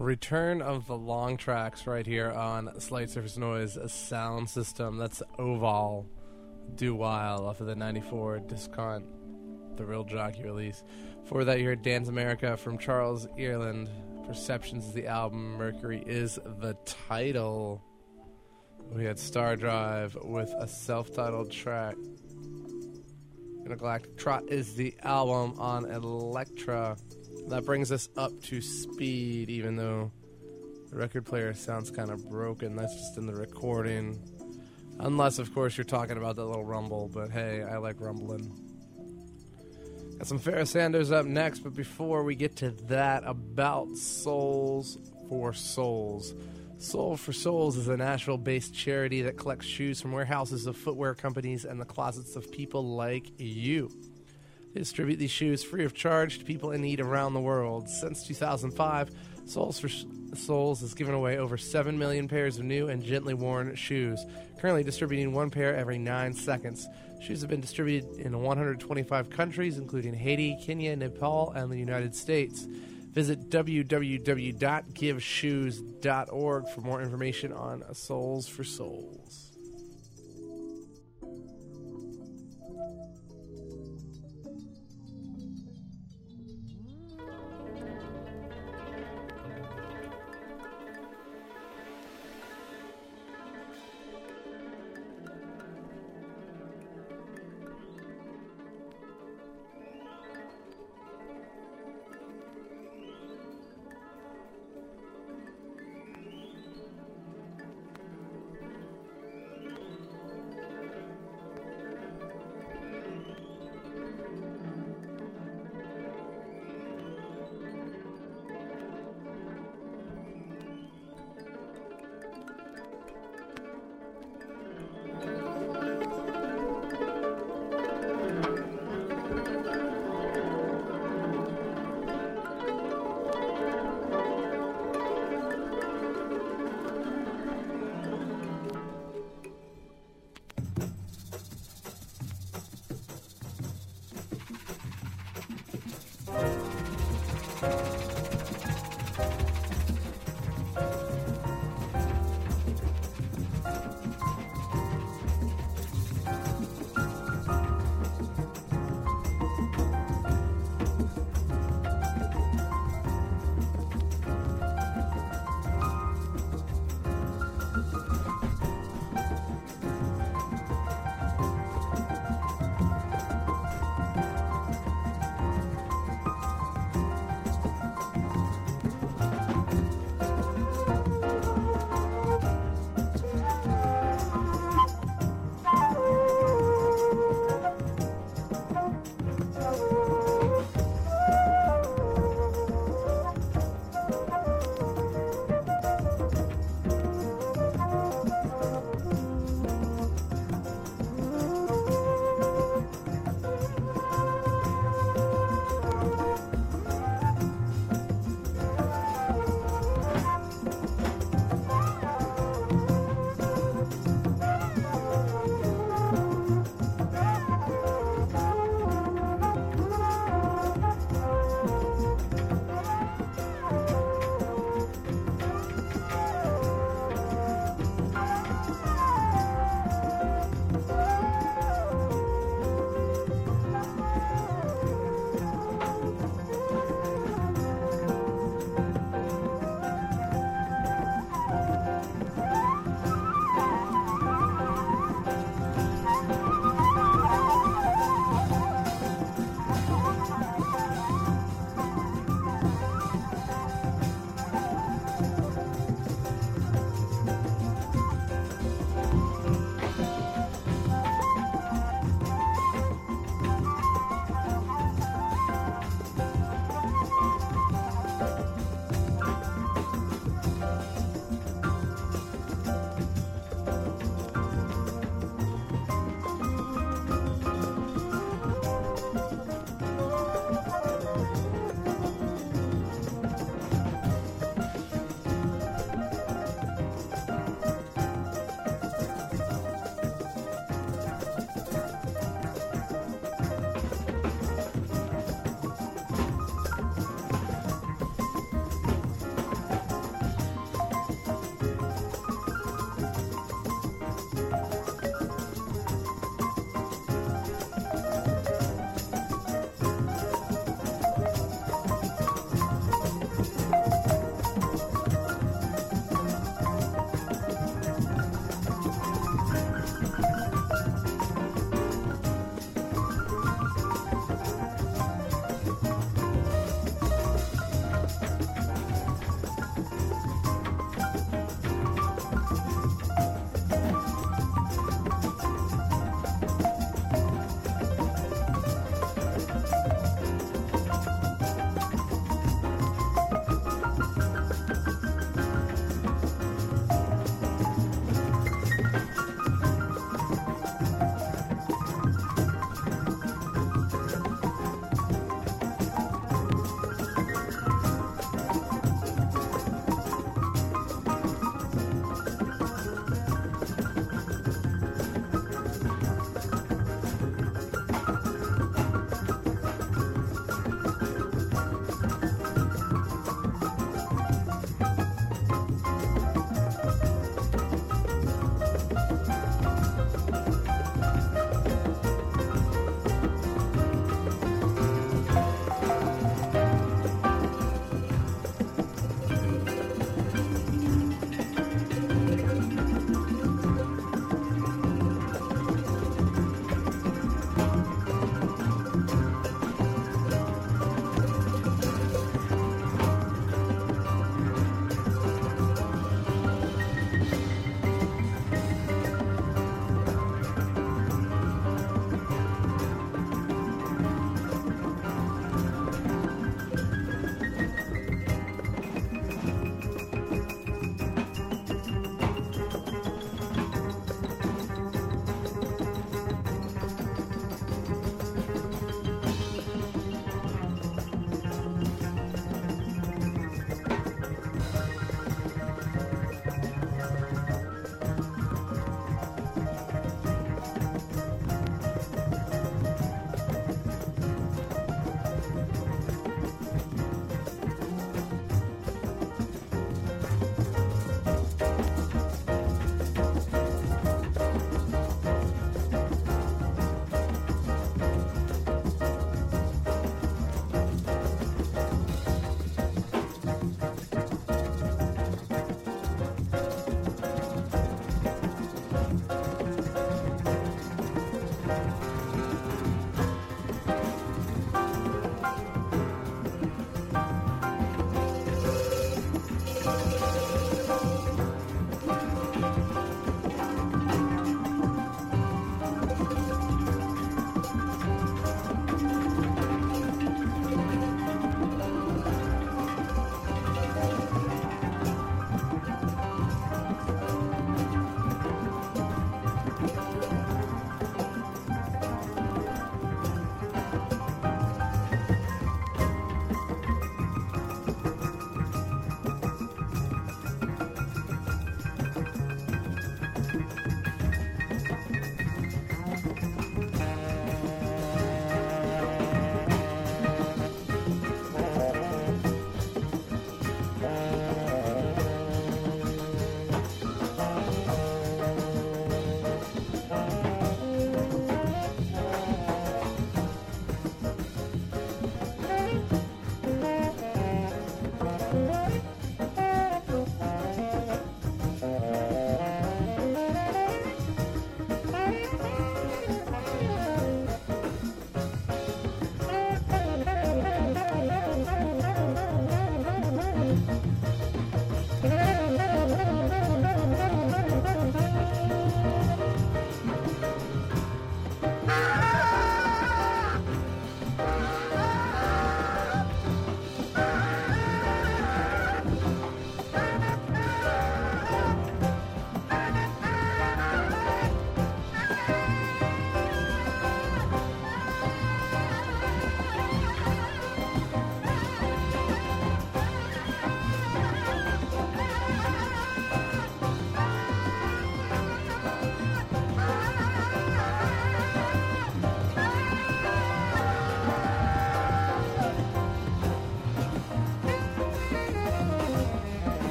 Return of the long tracks right here on Slight Surface Noise sound system. That's Oval Do While off of the 94 Discount, the Real Jockey release. For that, you heard Dance America from Charles Earland. Perceptions is the album. Mercury is the title. We had Star Drive with a self-titled track. Galactic Trot is the album on Elektra. That brings us up to speed, even though the record player sounds kind of broken. That's just in the recording. Unless, of course, you're talking about that little rumble, but hey, I like rumbling. Got some Pharoah Sanders up next, but before we get to that, about Soles for Souls. Soul for Souls is a Nashville-based charity that collects shoes from warehouses of footwear companies and the closets of people like you. They distribute these shoes free of charge to people in need around the world. Since 2005, Soles for Souls has given away over 7 million pairs of new and gently worn shoes, currently distributing one pair every 9 seconds. Shoes have been distributed in 125 countries, including Haiti, Kenya, Nepal, and the United States. Visit www.giveshoes.org for more information on Soles for Souls.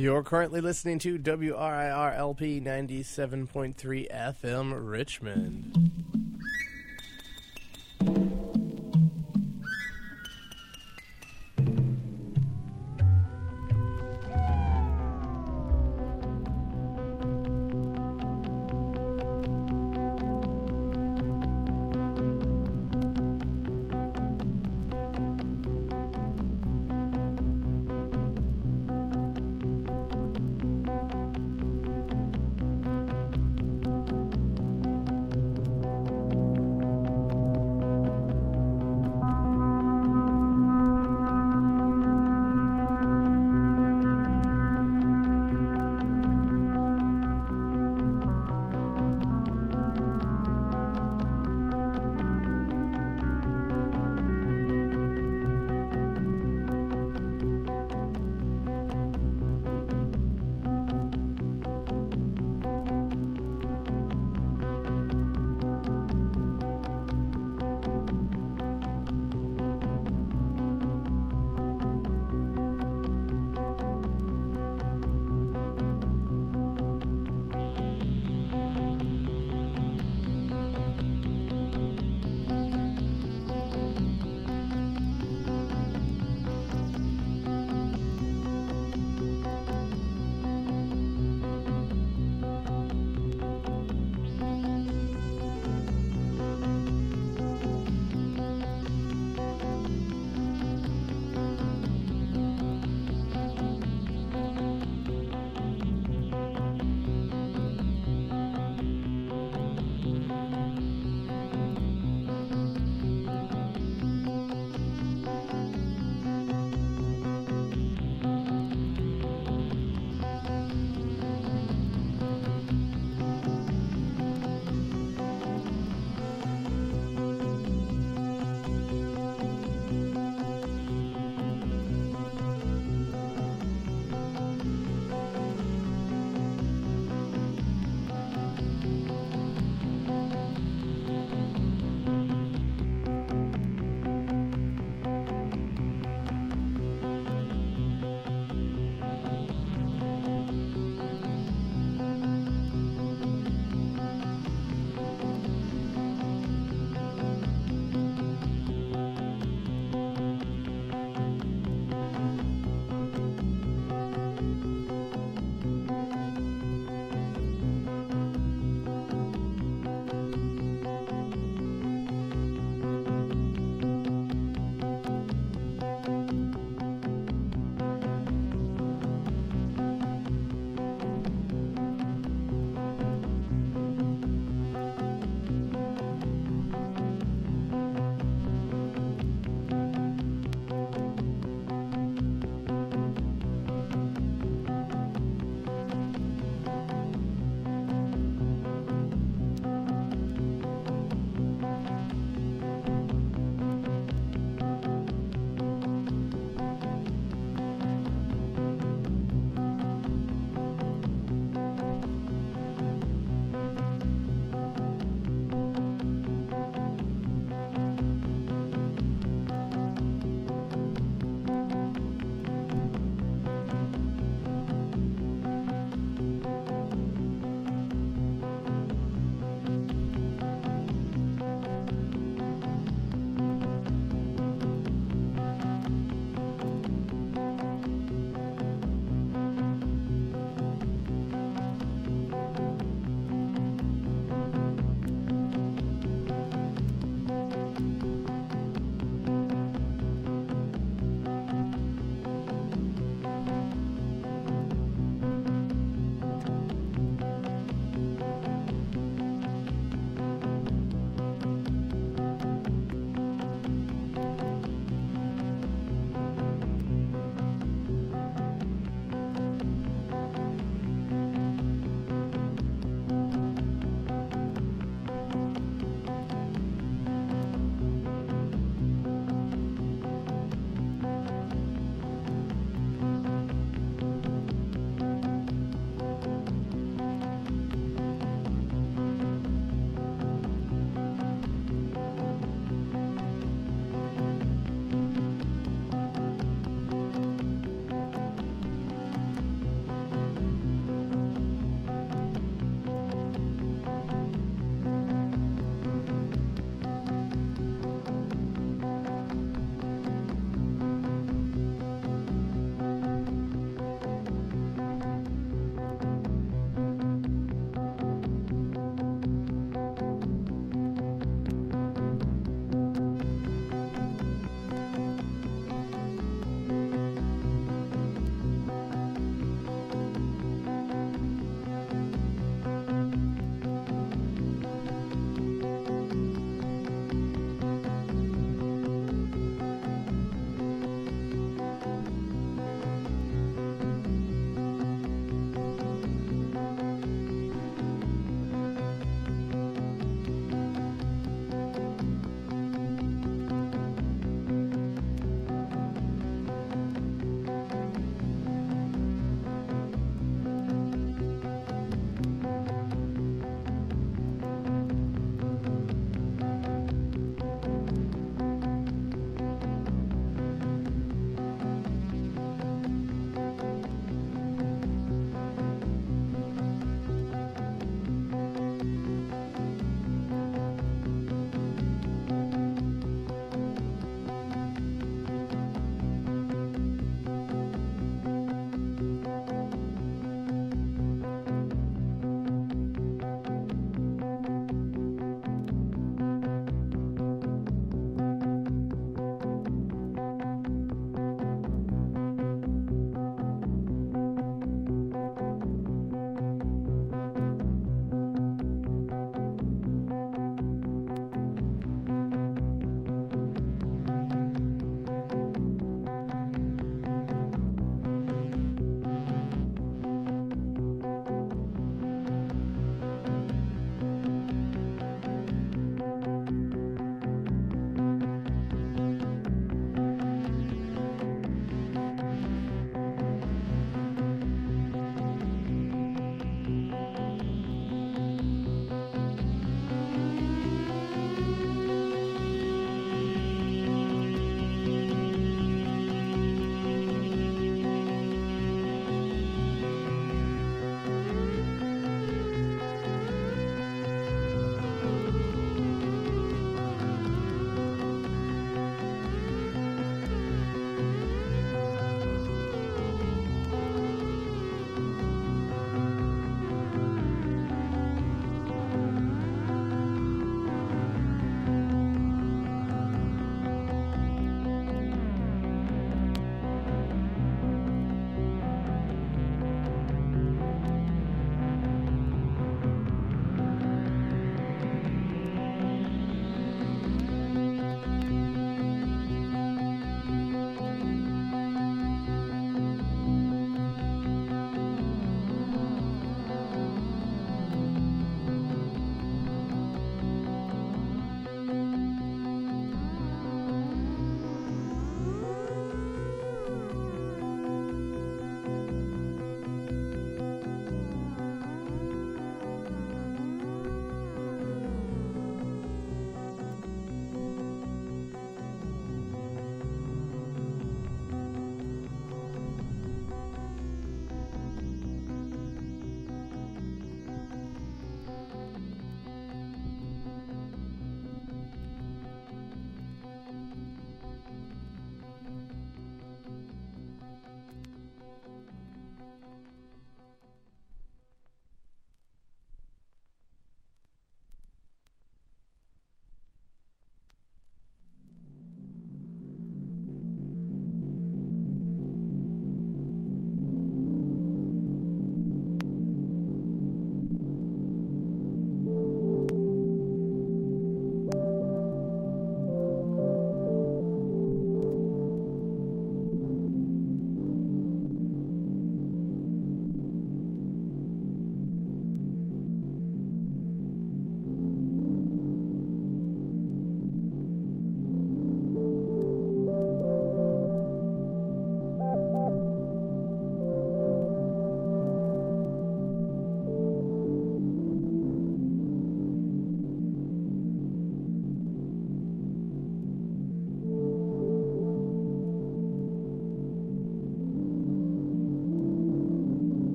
You're currently listening to WRIR-LP 97.3 FM Richmond.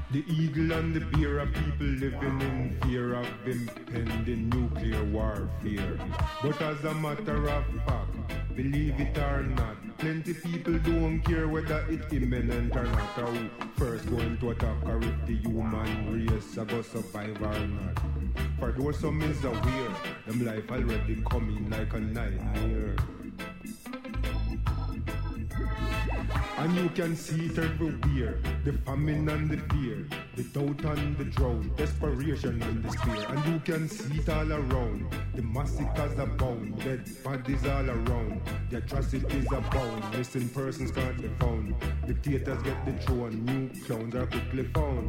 The eagle and the bear are people living in fear of impending nuclear warfare. But as a matter of fact, believe it or not, plenty people don't care whether it's imminent or not, or who first going to attack, or if the human race are going to survive or not. For those some is aware, them life already coming like a nightmare. And you can see it everywhere, the famine and the fear, the doubt and the drought, desperation and despair. And you can see it all around, the massacres abound, dead bodies all around, the atrocities abound, missing persons can't be found, dictators get the throne, new clowns are quickly found.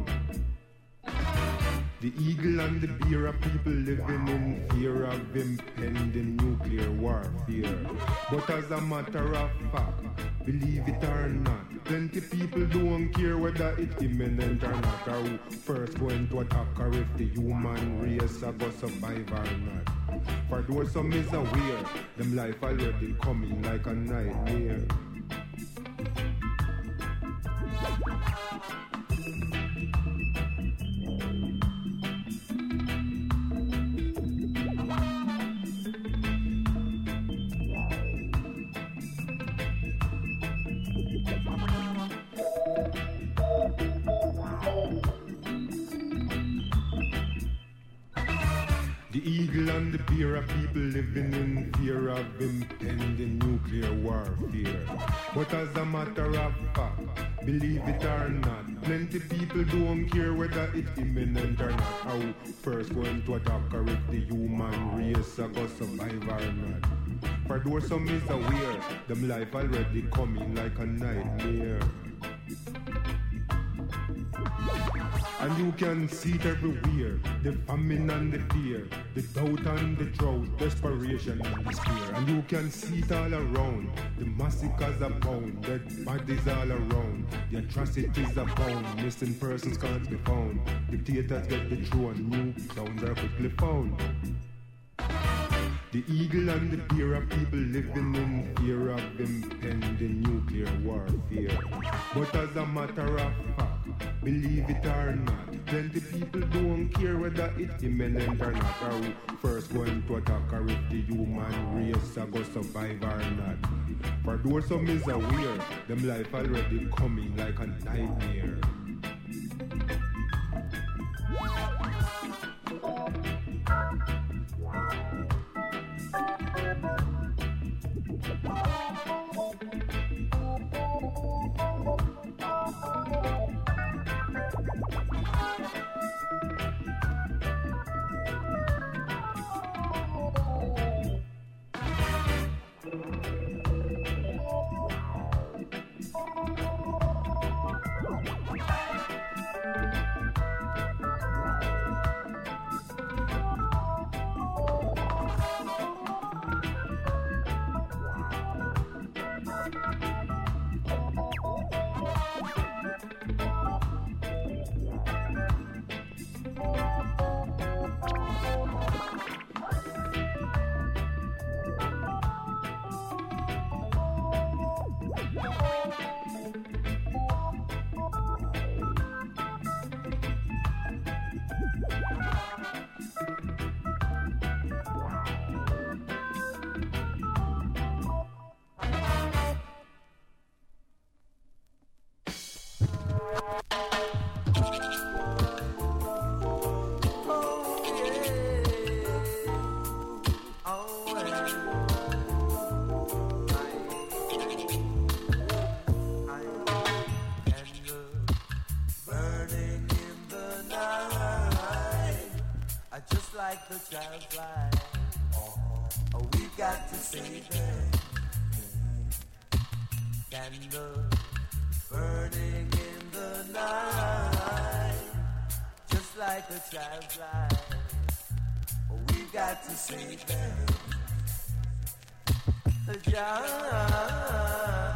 The eagle and the bear are people living in fear of impending nuclear warfare. But as a matter of fact, believe it or not, plenty people don't care whether it's imminent or not, or who first going to attack, or if the human race are going to survive or not. For those some is aware, them life already coming like a nightmare. The eagle and the bear are people living in fear of impending nuclear warfare. But as a matter of fact, believe it or not, plenty people don't care whether it's imminent or not, or who first going to attack, or if the human race are going to survive or not. For those some is aware, them life already coming like a nightmare. And you can see it everywhere, the famine and the fear, the doubt and the drought, desperation and despair. And you can see it all around, the massacres abound, dead bodies all around, the atrocities abound, missing persons can't be found, dictators get the throne, new clowns are quickly found. The eagle and the bear are people living in fear of impending nuclear warfare. But as a matter of fact, believe it or not, plenty people don't care whether it's imminent or not, or who first going to attack, or if the human race are going to survive or not. For those some is aware, them life already coming like a nightmare. Like the child's life, oh, we've got to save them. Candle burning in the night, just like the child's life, oh, we've got to save them. The child.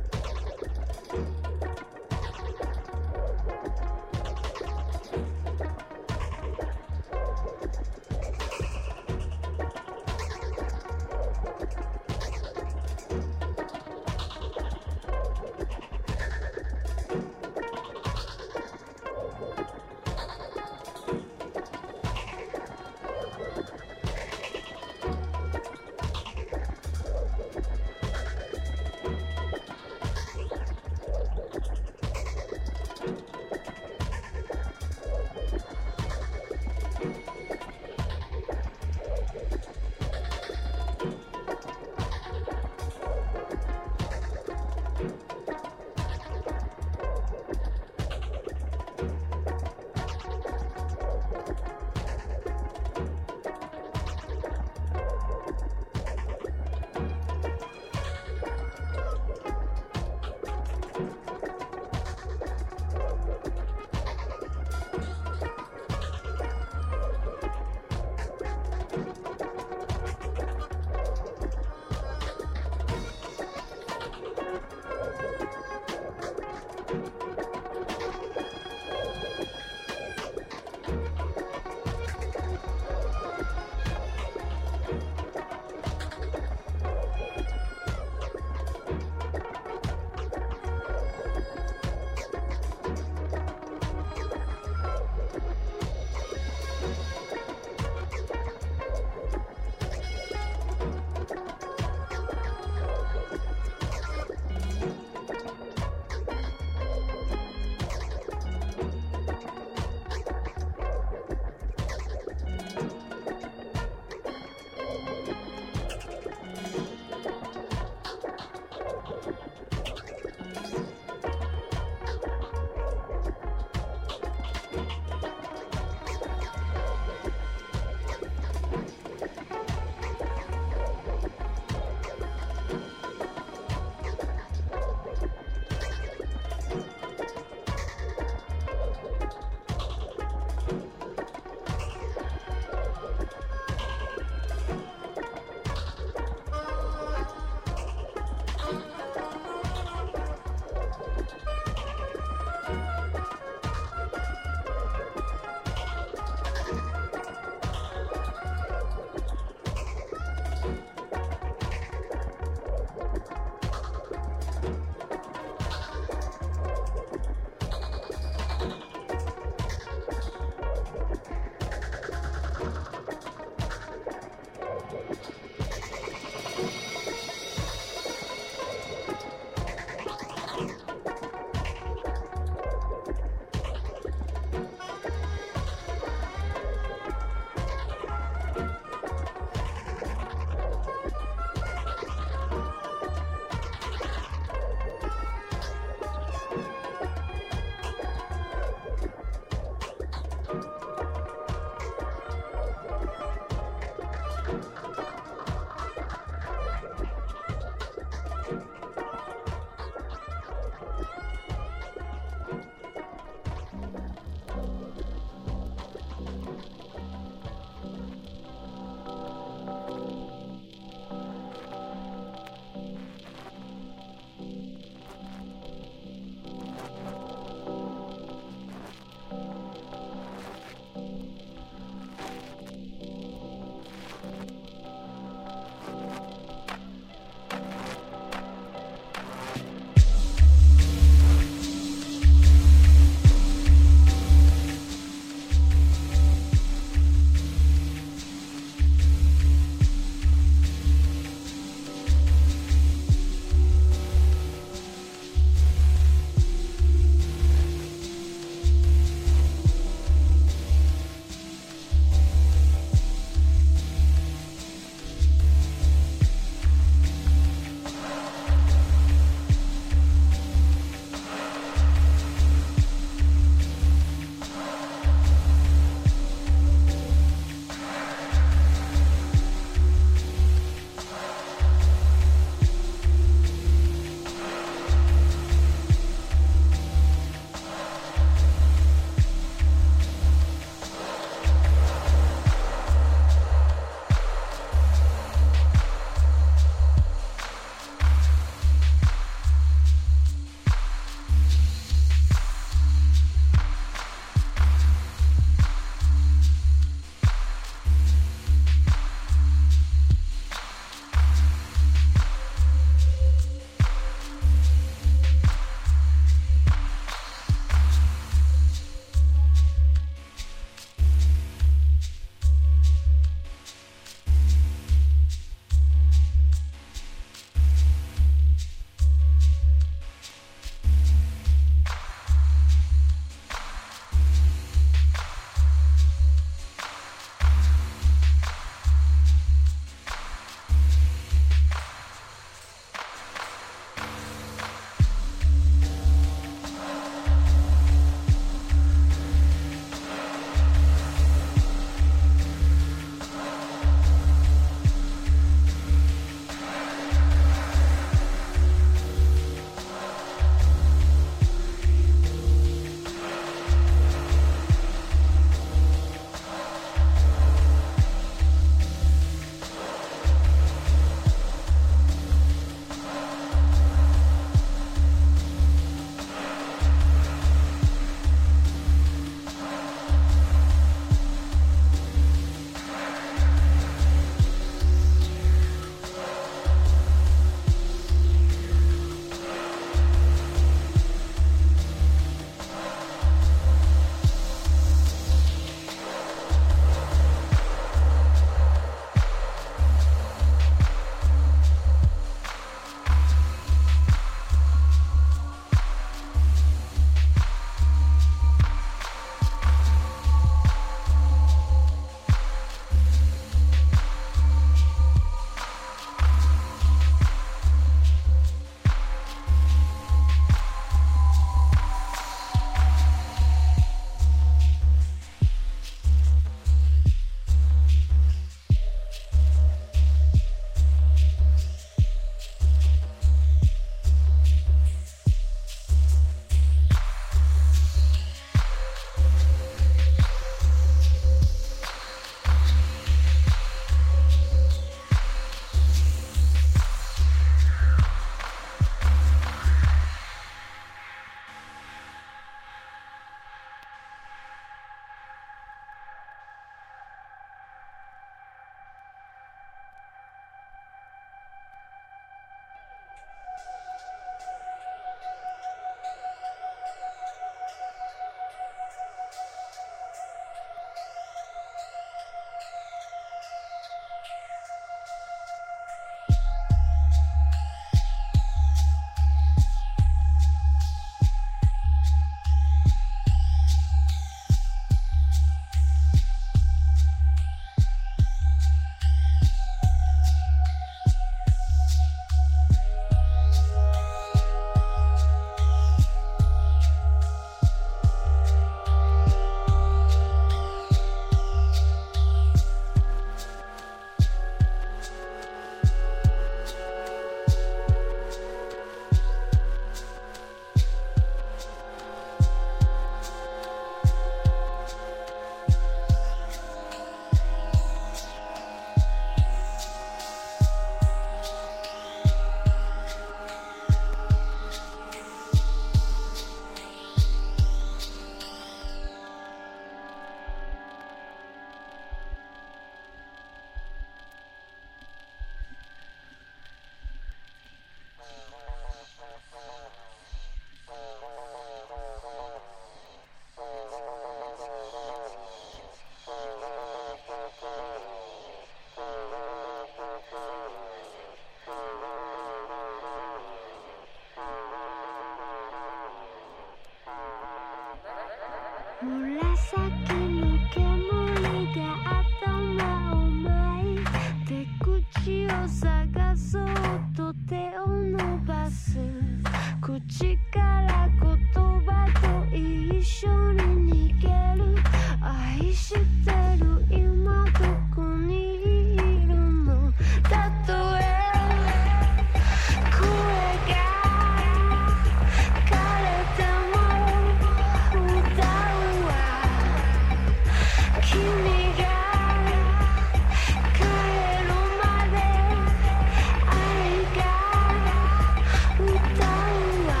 紫の煙が頭を巻いて口を探そうと手を伸ばす口から言葉と一緒に逃げる愛してる今どこにいるのたとえ声が枯れても歌うわ君が帰るまで愛が歌うわ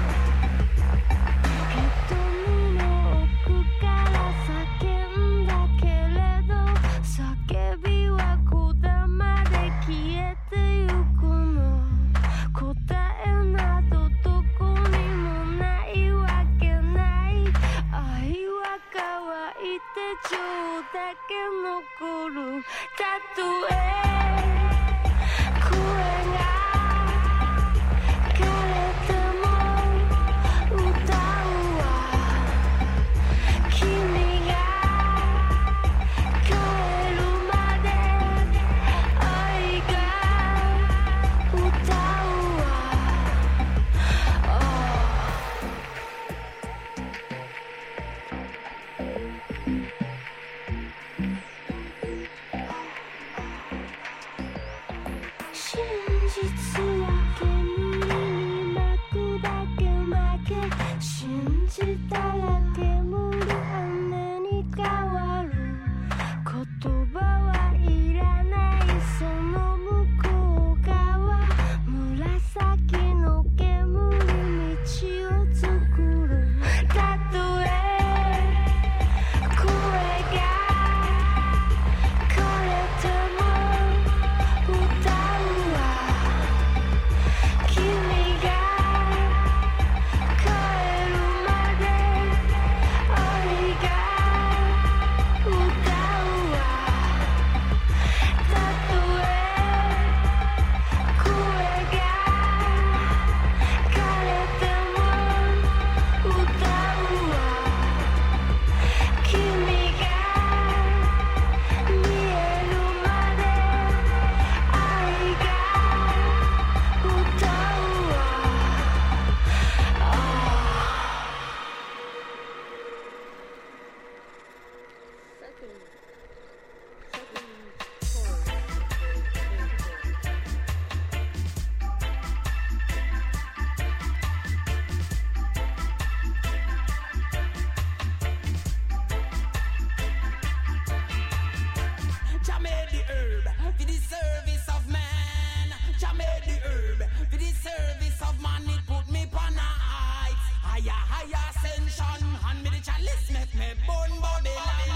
瞳の奥から叫んだけれど叫びはこだまで消えてゆくの答えなどどこにもないわけない愛は乾いて情だけ残るたとえ声が枯れても歌うわ君が帰るまで愛が歌うわ真実は煙に巻くだけ負け信じたら煙雨に変わる言葉はいらないその向こう側紫の煙道を作るたとえ声が枯れても歌うわ君が帰るまで愛が歌うわたとえ声が枯れても歌うわ君が見えるまで愛が歌うわ Jah made the herb for the service of man. Jah made the herb for the service of man. It put me on a heights, higher ascension. Hand me the chalice, make me burn Babylon.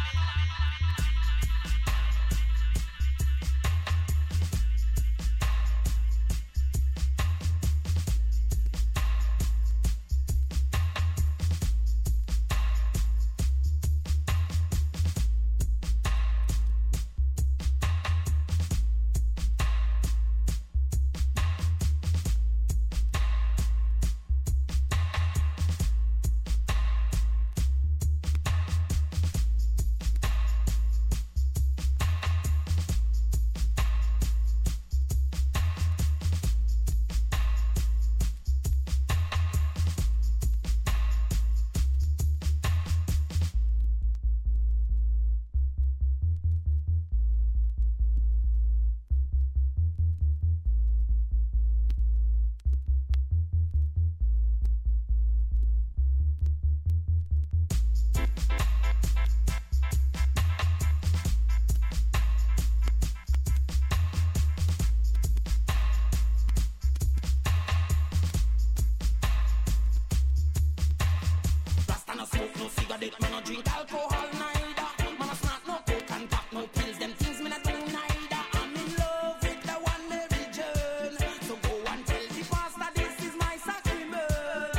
Rasta no smoke no cigarette, man no drink alcohol neither. Man no snort no coke and pop no pills. Them things me not do neither. I'm in love with the one Mary Jane. So go and tell the pastor this is my sacrament.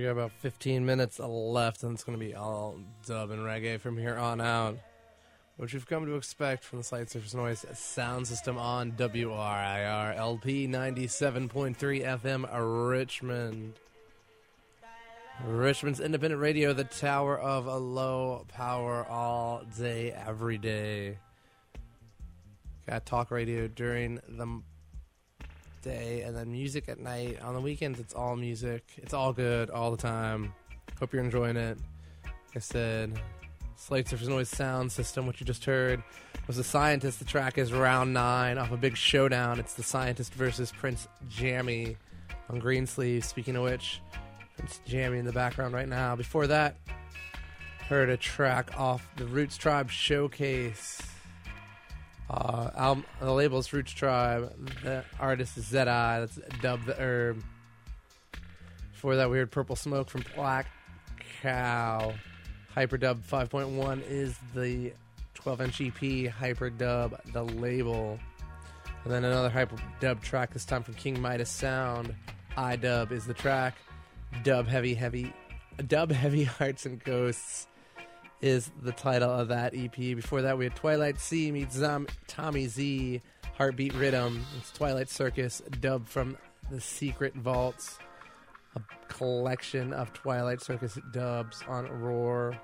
got about 15 minutes left, and it's going to be all dub and reggae from here on out, which we've come to expect from the Slight Surface Noise sound system on WRIR LP 97.3 FM Richmond. Richmond's independent radio, the tower of a low power all day, every day. Got talk radio during the day and then music at night. On the weekends, it's all music. It's all good all the time. Hope you're enjoying it. Like I said, Slight Surface Noise sound system, what you just heard, was The Scientist. The track is Round 9 off a Big Showdown. It's The Scientist versus Prince Jammy on Greensleeve. Speaking of which, Prince Jammy in the background right now. Before that, heard a track off the Roots Tribe Showcase. Album, the label is Roots Tribe. The artist is Zedi. That's Dub the Herb. Before that, we heard Purple Smoke from Black Cow. Hyperdub 5.1 is the 12-inch EP. Hyperdub, the label. And then another Hyperdub track, this time from King Midas Sound. iDub is the track. Dub Heavy Hearts and Ghosts is the title of that EP. Before that, we had Twilight Sea meets Tommy Z, Heartbeat Rhythm. It's Twilight Circus, dub from the Secret Vaults, a collection of Twilight Circus dubs on Roar.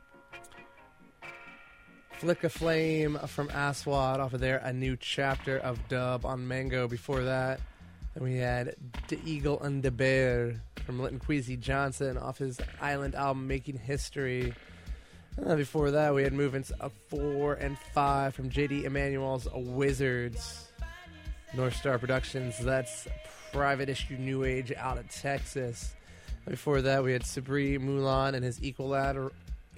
Flick a Flame from Aswad off of there, a new chapter of dub on Mango. Before that, then we had The Eagle and the Bear from Linton Kwesi Johnson off his Island album Making History. Before that, we had movements of 4 and 5 from J.D. Emanuel's Wizards. North Star Productions, that's Private Issue New Age out of Texas. Before that, we had Sabri Mulan and his Equatorial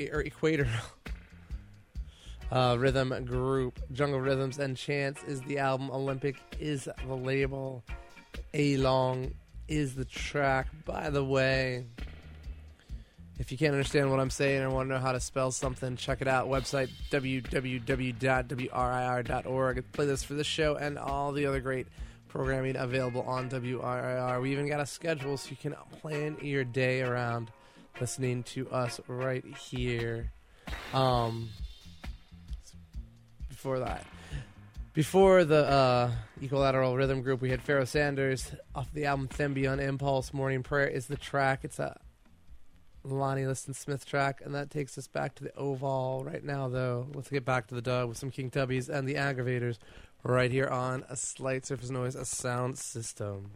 rhythm group. Jungle Rhythms and Chants is the album. Olympic is the label. A-Long is the track. By the way, if you can't understand what I'm saying or want to know how to spell something, check it out. Website www.wrir.org. Playlist for this show and all the other great programming available on WRIR. We even got a schedule so you can plan your day around listening to us right here. Before the Equilateral Rhythm Group, we had Pharoah Sanders off the album Thembion Impulse. Morning Prayer is the track. It's a Lonnie Liston Smith track, and that takes us back to the Oval right now, though. Let's get back to the dub with some King Tubbies and the Aggravators right here on A Slight Surface Noise, a sound system.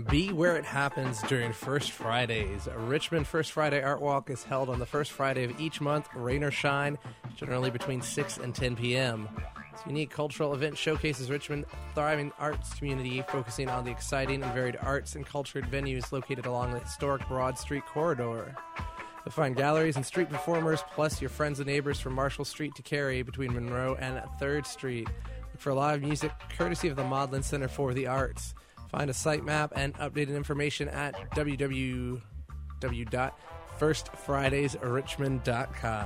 Be where it happens during First Fridays. A Richmond First Friday Art Walk is held on the first Friday of each month, rain or shine, generally between 6 and 10 p.m. This unique cultural event showcases Richmond's thriving arts community, focusing on the exciting and varied arts and cultural venues located along the historic Broad Street corridor. You'll find galleries and street performers, plus your friends and neighbors from Marshall Street to Cary between Monroe and 3rd Street. Look for live music courtesy of the Maudlin Center for the Arts. Find a site map and updated information at www.firstfridaysrichmond.com.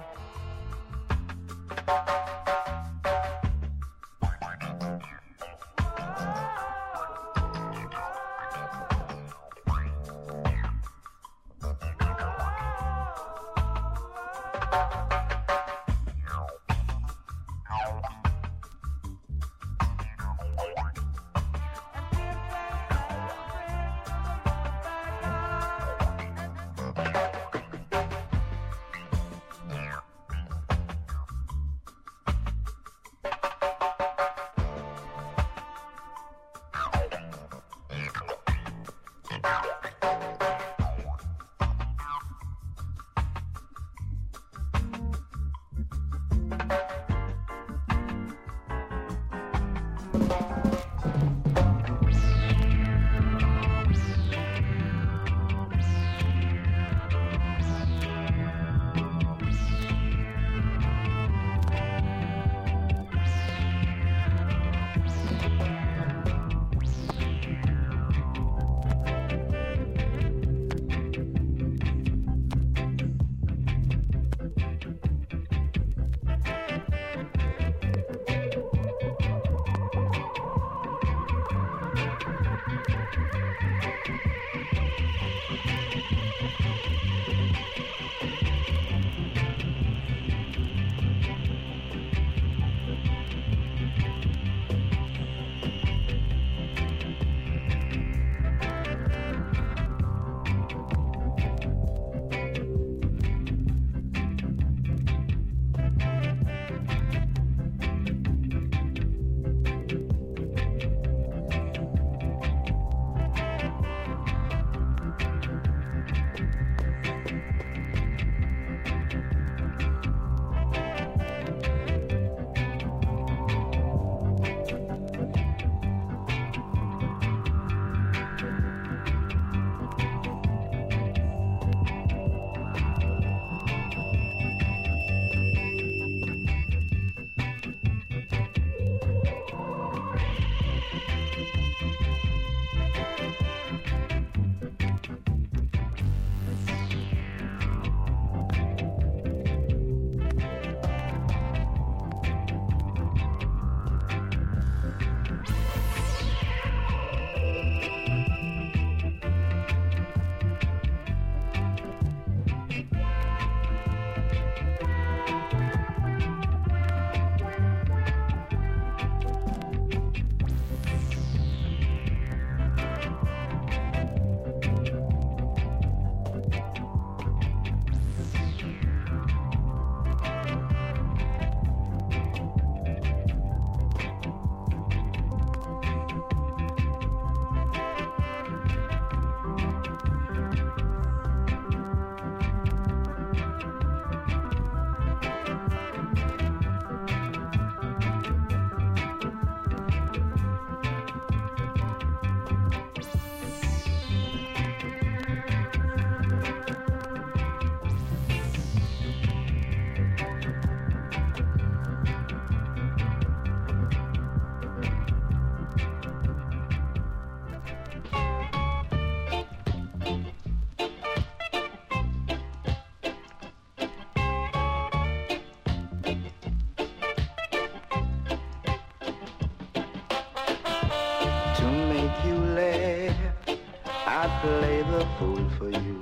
play the fool for you.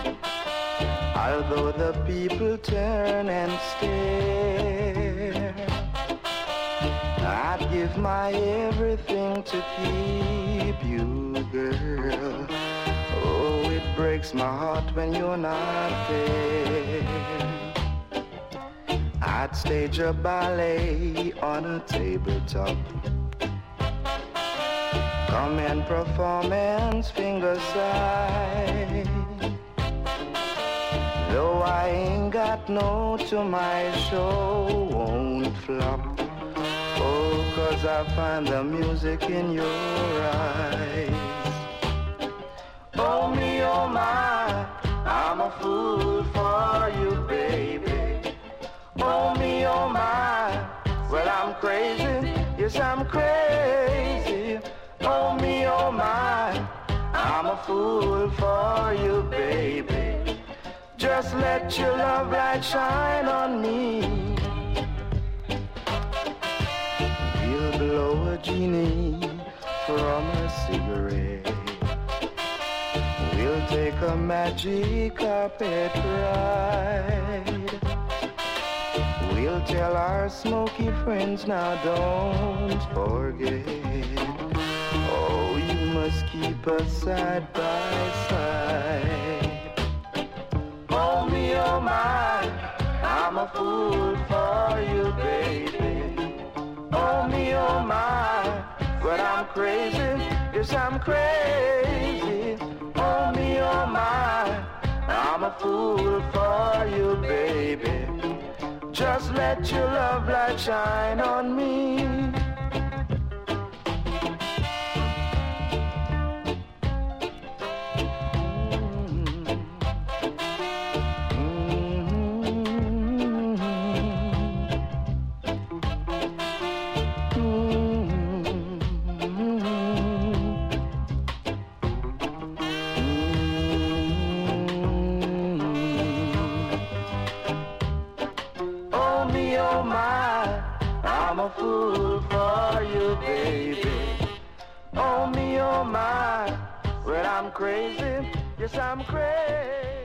Although the people turn and stare, I'd give my everything to keep you, girl. Oh, it breaks my heart when you're not there. I'd stage a ballet on a tabletop Come and performance finger side. Though I ain't got no to my show won't flop. Oh, 'cause I find the music in your eyes. Oh me, oh my, I'm a fool for you, baby. Oh me, oh my, well I'm crazy, yes I'm crazy. Oh me, oh my, I'm a fool for you, baby. Just let your love light shine on me. We'll blow a genie from a cigarette. We'll take a magic carpet ride. We'll tell our smoky friends now don't forget. Oh, you must keep us side by side. Oh me, oh my, I'm a fool for you, baby. Oh me, oh my, but I'm crazy, yes I'm crazy. Oh me, oh my, I'm a fool for you, baby. Just let your love light shine on me. I'm a fool for you, baby. Oh me, oh my, well I'm crazy, yes I'm crazy.